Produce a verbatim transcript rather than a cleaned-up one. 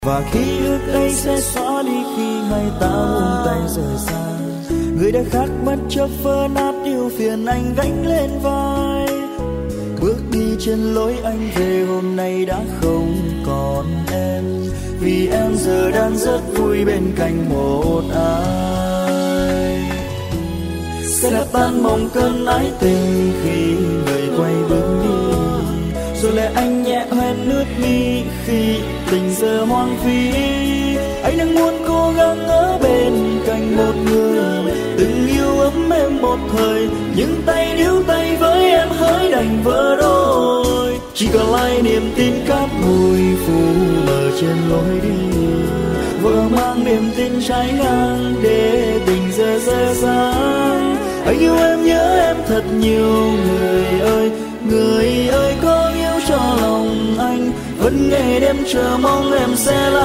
Và khi ước ấy sẽ xóa đi khi ngày ta buông tay rời xa, người đã khác bất chấp vỡ nát yêu phiền anh gánh lên vai. Bước đi trên lối anh về hôm nay đã không còn em, vì em giờ đang rất vui bên cạnh một ai. Sẽ đập tan mong cơn ái tình khi người quay bước đi, rồi lại anh nhẹ hoen nước mi khi tình giờ hoang phí. Anh đang muốn cố gắng ở bên cạnh một người từng yêu ấm em một thời, nhưng tay níu tay với em hỡi đành vỡ đôi. Chỉ còn lại niềm tin cát bụi phủ mờ trên lối đi, vỡ mang niềm tin trái ngang để tình giờ dễ dàng. Anh yêu em nhớ em thật nhiều người ơi, người ơi có yêu cho lòng anh, vẫn ngày đêm chờ mong em sẽ là